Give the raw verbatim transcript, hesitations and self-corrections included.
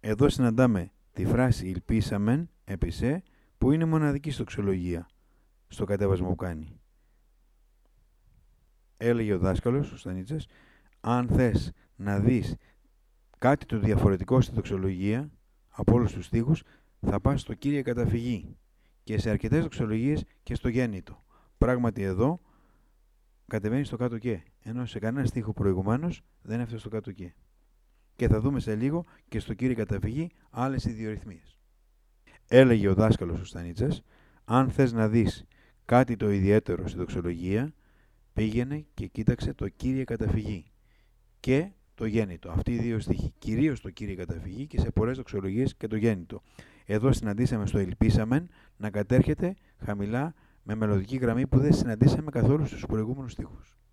Εδώ συναντάμε τη φράση «Ιλπίσαμεν» επισέ, που είναι μοναδική στοξολογία στο κατέβασμα που κάνει. Έλεγε ο δάσκαλος, ο Στανίτσας, αν θες να δεις κάτι το διαφορετικό στη δοξολογία από όλους τους στίχους, θα πας στο Κύριε καταφυγή και σε αρκετές δοξολογίες και στο γέννητο. Πράγματι εδώ κατεβαίνει στο κάτω και, ενώ σε κανένα στίχο προηγουμένως δεν έφτασε στο κάτω και. Και θα δούμε σε λίγο και στο Κύριε καταφυγή άλλες ιδιορυθμίες. Έλεγε ο δάσκαλος ο Στανίτσας, αν θες να δεις κάτι το ιδιαίτερο στη δοξολογία, πήγαινε και κοίταξε το Κύριε καταφυγή και το γέννητο. Αυτοί οι δύο στίχοι, κυρίως το Κύριε καταφυγή και σε πολλές δοξολογίες και το γέννητο. Εδώ συναντήσαμε στο «Ιλπίσαμεν» να κατέρχεται χαμηλά με μελωδική γραμμή που δεν συναντήσαμε καθόλου στους προηγούμενους στίχους.